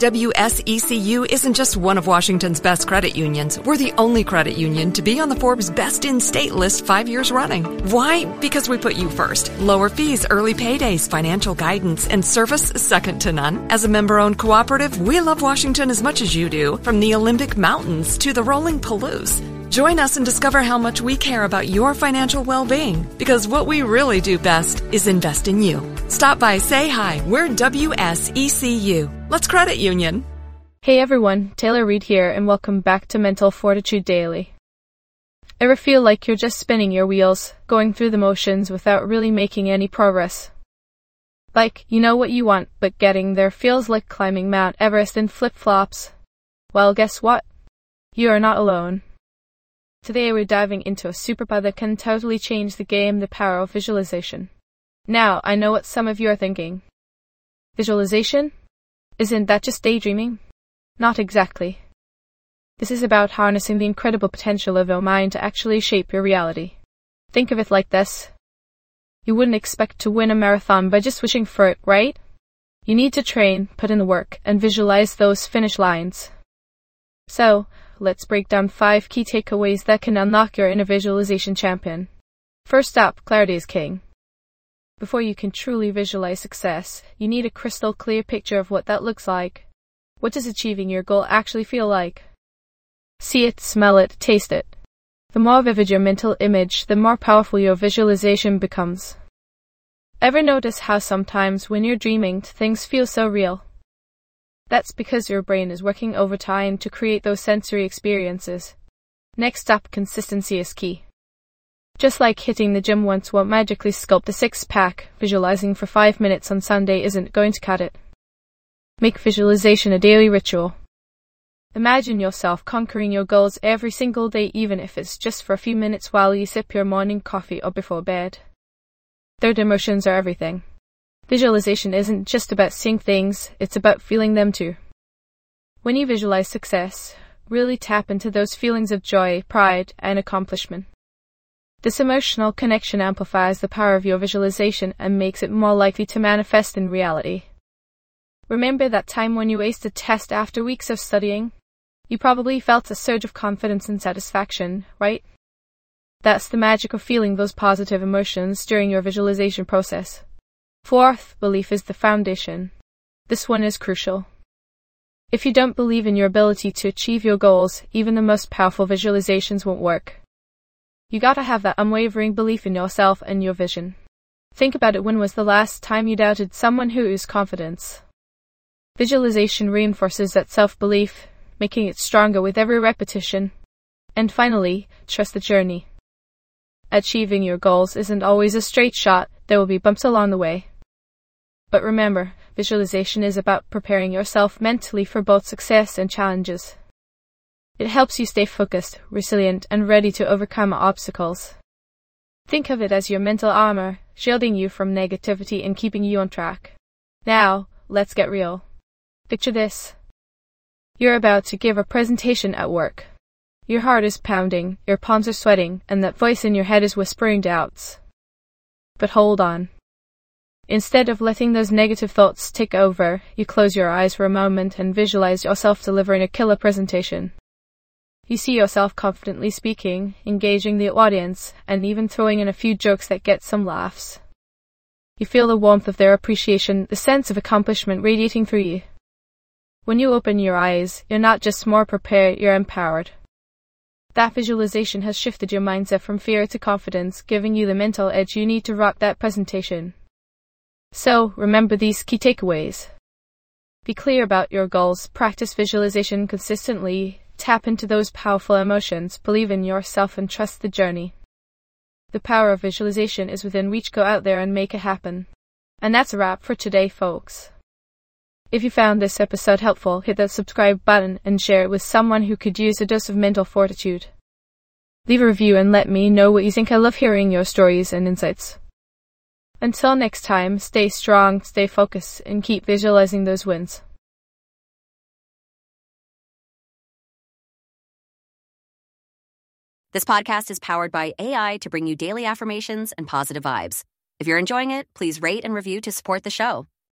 WSECU isn't just one of Washington's best credit unions. We're the only credit union to be on the Forbes Best in State list 5 years running. Why? Because we put you first. Lower fees, early paydays, financial guidance, and service second to none. As a member-owned cooperative, we love Washington as much as you do, from the Olympic Mountains to the rolling Palouse. Join us and discover how much we care about your financial well-being, because what we really do best is invest in you. Stop by, say hi. We're WSECU. Let's credit union. Hey everyone, Taylor Reed here, and welcome back to Mental Fortitude Daily. Ever feel like you're just spinning your wheels, going through the motions without really making any progress? Like, you know what you want, but getting there feels like climbing Mount Everest in flip-flops? Well, guess what? You are not alone. Today we're diving into a superpower that can totally change the game, the power of visualization. Now, I know what some of you are thinking. Visualization? Isn't that just daydreaming? Not exactly. This is about harnessing the incredible potential of your mind to actually shape your reality. Think of it like this. You wouldn't expect to win a marathon by just wishing for it, right? You need to train, put in the work, and visualize those finish lines. So, let's break down 5 key takeaways that can unlock your inner visualization champion. First up, clarity is king. Before you can truly visualize success, you need a crystal clear picture of what that looks like. What does achieving your goal actually feel like? See it, smell it, taste it. The more vivid your mental image, the more powerful your visualization becomes. Ever notice how sometimes when you're dreaming, things feel so real? That's because your brain is working overtime to create those sensory experiences. Next up, consistency is key. Just like hitting the gym once won't magically sculpt a six-pack, visualizing for 5 minutes on Sunday isn't going to cut it. Make visualization a daily ritual. Imagine yourself conquering your goals every single day, even if it's just for a few minutes while you sip your morning coffee or before bed. Third, emotions are everything. Visualization isn't just about seeing things, it's about feeling them too. When you visualize success, really tap into those feelings of joy, pride, and accomplishment. This emotional connection amplifies the power of your visualization and makes it more likely to manifest in reality. Remember that time when you aced a test after weeks of studying? You probably felt a surge of confidence and satisfaction, right? That's the magic of feeling those positive emotions during your visualization process. Fourth, belief is the foundation. This one is crucial. If you don't believe in your ability to achieve your goals, even the most powerful visualizations won't work. You gotta have that unwavering belief in yourself and your vision. Think about it, when was the last time you doubted someone who oozed confidence? Visualization reinforces that self-belief, making it stronger with every repetition. And finally, trust the journey. Achieving your goals isn't always a straight shot, there will be bumps along the way. But remember, visualization is about preparing yourself mentally for both success and challenges. It helps you stay focused, resilient, and ready to overcome obstacles. Think of it as your mental armor, shielding you from negativity and keeping you on track. Now, let's get real. Picture this. You're about to give a presentation at work. Your heart is pounding, your palms are sweating, and that voice in your head is whispering doubts. But hold on. Instead of letting those negative thoughts take over, you close your eyes for a moment and visualize yourself delivering a killer presentation. You see yourself confidently speaking, engaging the audience, and even throwing in a few jokes that get some laughs. You feel the warmth of their appreciation, the sense of accomplishment radiating through you. When you open your eyes, you're not just more prepared, you're empowered. That visualization has shifted your mindset from fear to confidence, giving you the mental edge you need to rock that presentation. So, remember these key takeaways. Be clear about your goals, practice visualization consistently, tap into those powerful emotions, believe in yourself, and trust the journey. The power of visualization is within reach. Go out there and make it happen. And that's a wrap for today, folks. If you found this episode helpful, hit that subscribe button and share it with someone who could use a dose of mental fortitude. Leave a review and let me know what you think. I love hearing your stories and insights. Until next time, stay strong, stay focused, and keep visualizing those wins. This podcast is powered by AI to bring you daily affirmations and positive vibes. If you're enjoying it, please rate and review to support the show.